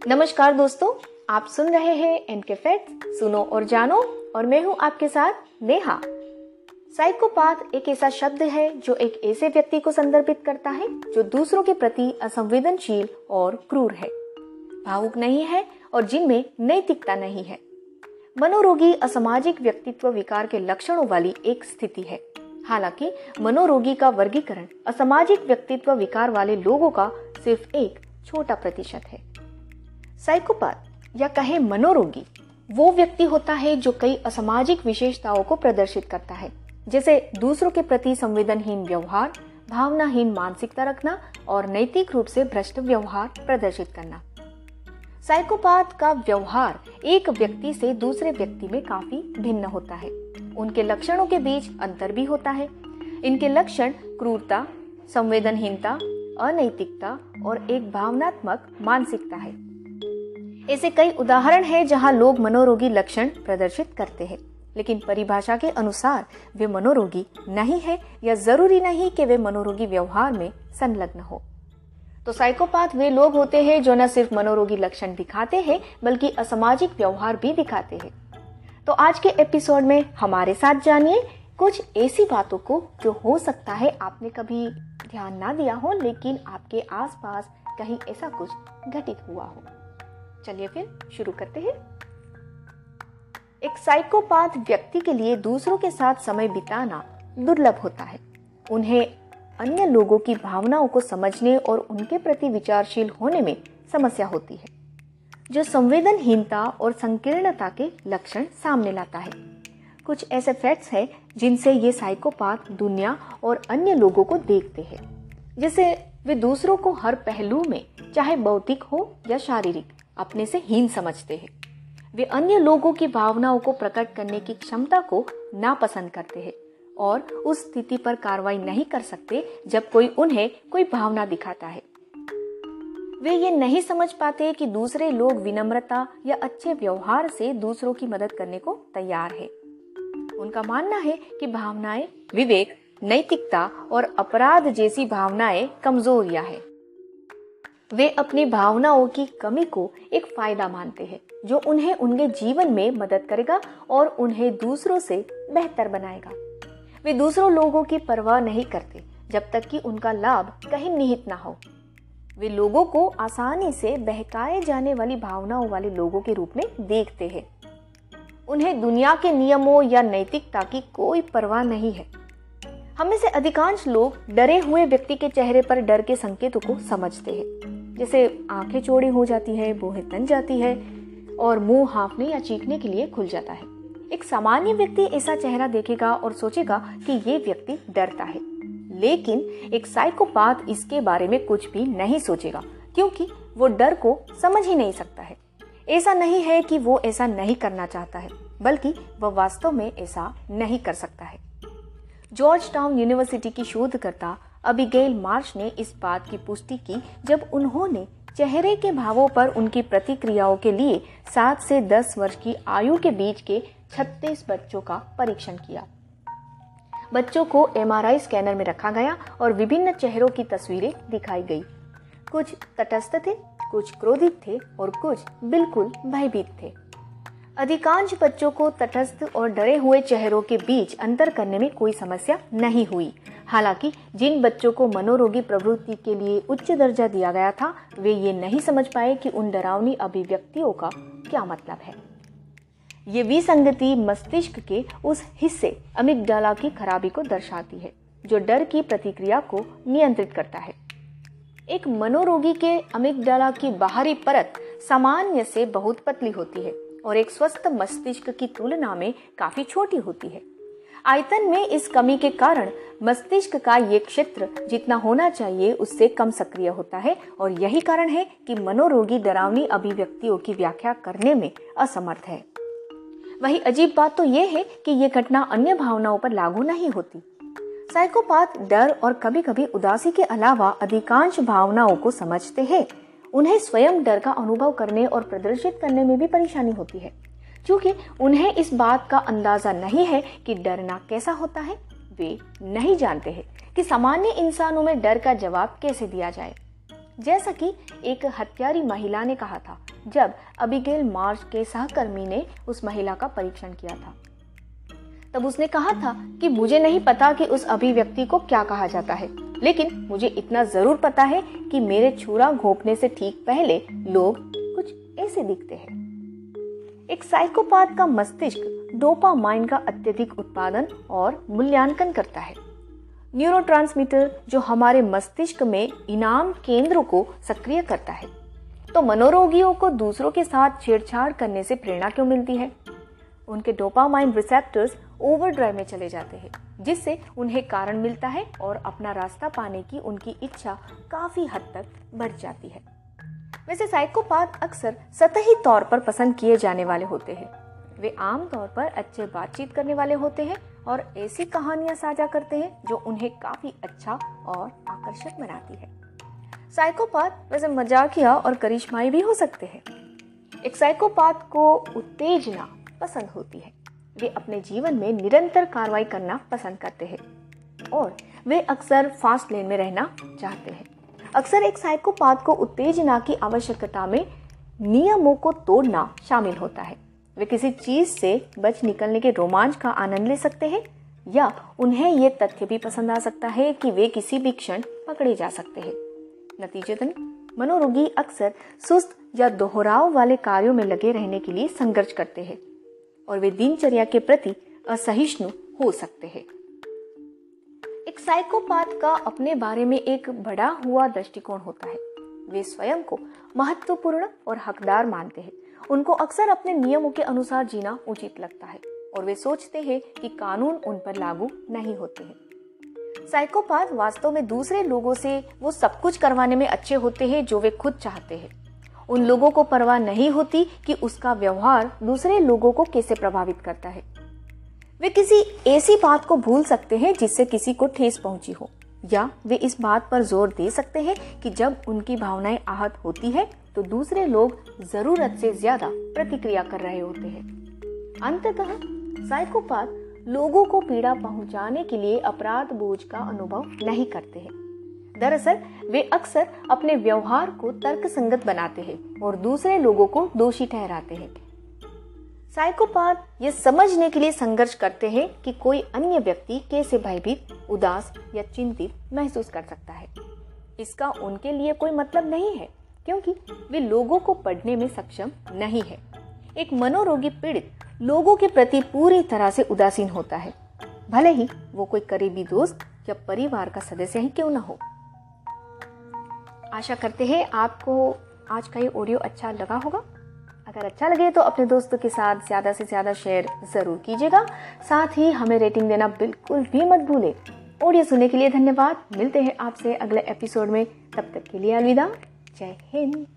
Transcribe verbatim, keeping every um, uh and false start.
नमस्कार दोस्तों, आप सुन रहे हैं एनके फैक्ट्स, सुनो और जानो। और मैं हूं आपके साथ नेहा। साइकोपाथ एक ऐसा शब्द है जो एक ऐसे व्यक्ति को संदर्भित करता है जो दूसरों के प्रति असंवेदनशील और क्रूर है, भावुक नहीं है और जिनमें नैतिकता नहीं है। मनोरोगी असामाजिक व्यक्तित्व विकार के लक्षणों वाली एक स्थिति है। हालांकि मनोरोगी का वर्गीकरण असामाजिक व्यक्तित्व विकार वाले लोगों का सिर्फ एक छोटा प्रतिशत है। साइकोपाथ या कहे मनोरोगी वो व्यक्ति होता है जो कई असामाजिक विशेषताओं को प्रदर्शित करता है, जैसे दूसरों के प्रति संवेदनहीन व्यवहार, भावनाहीन मानसिकता रखना और नैतिक रूप से भ्रष्ट व्यवहार प्रदर्शित करना। साइकोपाथ का व्यवहार एक व्यक्ति से दूसरे व्यक्ति में काफी भिन्न होता है। उनके लक्षणों के बीच अंतर भी होता है। इनके लक्षण क्रूरता, संवेदनहीनता, अनैतिकता और एक भावनात्मक मानसिकता है। ऐसे कई उदाहरण हैं जहां लोग मनोरोगी लक्षण प्रदर्शित करते हैं, लेकिन परिभाषा के अनुसार वे मनोरोगी नहीं है या जरूरी नहीं कि वे मनोरोगी व्यवहार में संलग्न हो। तो साइकोपाथ वे लोग होते हैं जो न सिर्फ मनोरोगी लक्षण दिखाते हैं बल्कि असामाजिक व्यवहार भी दिखाते हैं। तो आज के एपिसोड में हमारे साथ जानिए कुछ ऐसी बातों को जो हो सकता है आपने कभी ध्यान ना दिया हो, लेकिन आपके आसपास कहीं ऐसा कुछ घटित हुआ हो। चलिए फिर शुरू करते हैं। एक साइकोपाथ व्यक्ति के लिए दूसरों के साथ समय बिताना दुर्लभ होता है। उन्हें अन्य लोगों की भावनाओं को समझने और उनके प्रति विचारशील होने में समस्या होती है, जो संवेदनहीनता और संकीर्णता के लक्षण सामने लाता है। कुछ ऐसे फैक्ट्स हैं जिनसे ये साइकोपाथ दुनिया और अन्य लोगों को देखते हैं, जैसे वे दूसरों को हर पहलू में, चाहे भौतिक हो या शारीरिक, अपने से हीन समझते हैं। वे अन्य लोगों की भावनाओं को प्रकट करने की क्षमता को नापसंद करते हैं और उस स्थिति पर कार्रवाई नहीं कर सकते जब कोई उन्हें कोई भावना दिखाता है। वे ये नहीं समझ पाते कि दूसरे लोग विनम्रता या अच्छे व्यवहार से दूसरों की मदद करने को तैयार है। उनका मानना है कि भावनाएं, विवेक, नैतिकता और अपराध जैसी भावनाएं कमजोरियां हैं। वे अपनी भावनाओं की कमी को एक फायदा मानते हैं जो उन्हें उनके जीवन में मदद करेगा और उन्हें दूसरों से बेहतर बनाएगा। वे दूसरों लोगों की परवाह नहीं करते जब तक कि उनका लाभ कहीं निहित ना हो। वे लोगों को आसानी से बहकाए जाने वाली भावनाओं वाले लोगों के रूप में देखते हैं। उन्हें दुनिया के नियमों या नैतिकता की कोई परवाह नहीं है। हम में से अधिकांश लोग डरे हुए व्यक्ति के चेहरे पर डर के संकेतों को समझते हैं, जैसे आंखें चौड़ी हो जाती है, भौहें तन जाती है और मुंह हाँफने या चीखने के लिए खुल जाता है। एक सामान्य व्यक्ति ऐसा चेहरा देखेगा और सोचेगा कि ये व्यक्ति डरता है, लेकिन एक साइकोपाथ इसके बारे में कुछ भी नहीं सोचेगा क्योंकि वो डर को समझ ही नहीं सकता है। ऐसा नहीं है कि वो ऐसा नहीं करना चाहता है, बल्कि वह वास्तव में ऐसा नहीं कर सकता है। जॉर्ज टाउन यूनिवर्सिटी की शोधकर्ता अबिगेल मार्श ने इस बात की पुष्टि की जब उन्होंने चेहरे के भावों पर उनकी प्रतिक्रियाओं के लिए सात से दस वर्ष की आयु के बीच के छत्तीस बच्चों का परीक्षण किया। बच्चों को एम आर आई स्कैनर में रखा गया और विभिन्न चेहरों की तस्वीरें दिखाई गई। कुछ तटस्थ थे, कुछ क्रोधित थे और कुछ बिल्कुल भयभीत थे। अधिकांश बच्चों को तटस्थ और डरे हुए चेहरों के बीच अंतर करने में कोई समस्या नहीं हुई। हालांकि जिन बच्चों को मनोरोगी प्रवृत्ति के लिए उच्च दर्जा दिया गया था, वे ये नहीं समझ पाए कि उन डरावनी अभिव्यक्तियों का क्या मतलब है। ये विसंगति मस्तिष्क के उस हिस्से अमिगडाला की खराबी को दर्शाती है जो डर की प्रतिक्रिया को नियंत्रित करता है। एक मनोरोगी के अमिगडाला की बाहरी परत सामान्य से बहुत पतली होती है और एक स्वस्थ मस्तिष्क की तुलना में काफी छोटी होती है। आयतन में इस कमी के कारण मस्तिष्क का ये क्षेत्र जितना होना चाहिए उससे कम सक्रिय होता है और यही कारण है कि मनोरोगी डरावनी अभिव्यक्तियों की व्याख्या करने में असमर्थ है। वही अजीब बात तो यह है कि यह घटना अन्य भावनाओं पर लागू नहीं होती। साइकोपाथ डर और कभी कभी उदासी के अलावा अधिकांश भावनाओं को समझते हैं। उन्हें स्वयं डर का अनुभव करने और प्रदर्शित करने में भी परेशानी होती है, क्योंकि उन्हें इस बात का अंदाजा नहीं है कि डरना कैसा होता है। वे नहीं जानते हैं कि सामान्य इंसानों में डर का जवाब कैसे दिया जाए। जैसा कि एक हत्यारी महिला ने कहा था जब अबिगेल मार्श के सहकर्मी ने उस महिला का परीक्षण किया था। तब उसने कहा था कि मुझे नहीं पता कि उस अभिव्यक्ति को क्या कहा जाता है, लेकिन मुझे इतना जरूर पता है कि मेरे छुरा घोंपने से ठीक पहले लोग कुछ ऐसे दिखते हैं। एक साइकोपाथ का मस्तिष्क डोपामाइन का अत्यधिक उत्पादन और मूल्यांकन करता है। न्यूरोट्रांसमीटर जो हमारे मस्तिष्क में इनाम केंद्रों को सक्रिय करता है। तो मनोरोगियों को दूसरों के साथ छेड़छाड़ करने से प्रेरणा क्यों मिलती है? उनके डोपामाइन रिसेप्टर्स ओवरड्राइव में चले जाते हैं, जिससे उन्हें कारण मिलता है और अपना रास्ता पाने की उनकी इच्छा काफी हद तक बढ़ जाती है। वैसे साइकोपाथ अक्सर सतही तौर पर पसंद किए जाने वाले होते हैं। वे आमतौर पर अच्छे बातचीत करने वाले होते हैं और ऐसी कहानियां साझा करते हैं जो उन्हें काफी अच्छा और आकर्षक बनाती है। साइकोपाथ वैसे मजाकिया और करिश्माई भी हो सकते हैं। एक साइकोपाथ को उत्तेजना पसंद होती है। वे अपने जीवन में निरंतर कार्रवाई करना पसंद करते हैं और वे अक्सर फास्ट लेन में रहना चाहते हैं। अक्सर एक साइकोपाथ को उत्तेजना की आवश्यकता में नियमों को तोड़ना शामिल होता है। वे किसी चीज से बच निकलने के रोमांच का आनंद ले सकते हैं या उन्हें ये तथ्य भी पसंद आ सकता है कि वे किसी भी क्षण पकड़े जा सकते हैं। नतीजतन मनोरोगी अक्सर सुस्त या दोहराव वाले कार्यों में लगे रहने के लिए संघर्ष करते हैं और वे दिनचर्या के प्रति असहिष्णु हो सकते हैं। एक साइकोपाथ का अपने बारे में एक बढ़ा हुआ दृष्टिकोण होता है। वे स्वयं को महत्वपूर्ण और हकदार मानते हैं। उनको अक्सर अपने नियमों के अनुसार जीना उचित लगता है और वे सोचते हैं कि कानून उन पर लागू नहीं होते हैं। साइकोपाथ वास्तव में दूसरे लोगों से वो सब कुछ करवाने में अच्छे होते हैं जो वे खुद चाहते हैं। उन लोगों को परवाह नहीं होती कि उसका व्यवहार दूसरे लोगों को कैसे प्रभावित करता है। वे किसी ऐसी बात को भूल सकते हैं जिससे किसी को ठेस पहुंची हो, या वे इस बात पर जोर दे सकते हैं कि जब उनकी भावनाएं आहत होती है तो दूसरे लोग जरूरत से ज्यादा प्रतिक्रिया कर रहे होते हैं। अंततः साइकोपाथ लोगों को पीड़ा पहुंचाने के लिए अपराध बोझ का अनुभव नहीं करते हैं। दरअसल वे अक्सर अपने व्यवहार को तर्कसंगत बनाते हैं और दूसरे लोगों को दोषी ठहराते हैं। साइकोपाथ ये समझने के लिए संघर्ष करते हैं कि कोई अन्य व्यक्ति कैसे भयभीत, उदास या चिंतित महसूस कर सकता है। इसका उनके लिए कोई मतलब नहीं है क्योंकि वे लोगों को पढ़ने में सक्षम नहीं है। एक मनोरोगी पीड़ित लोगों के प्रति पूरी तरह से उदासीन होता है, भले ही वो कोई करीबी दोस्त या परिवार का सदस्य ही क्यों न हो। आशा करते हैं आपको आज का ये ऑडियो अच्छा लगा होगा। अगर अच्छा लगे तो अपने दोस्तों के साथ ज़्यादा से ज़्यादा शेयर ज़रूर कीजिएगा। साथ ही हमें रेटिंग देना बिल्कुल भी मत भूलें। ऑडियो सुनने के लिए धन्यवाद। मिलते हैं आपसे अगले एपिसोड में, तब तक के लिए अलविदा। जय हिंद।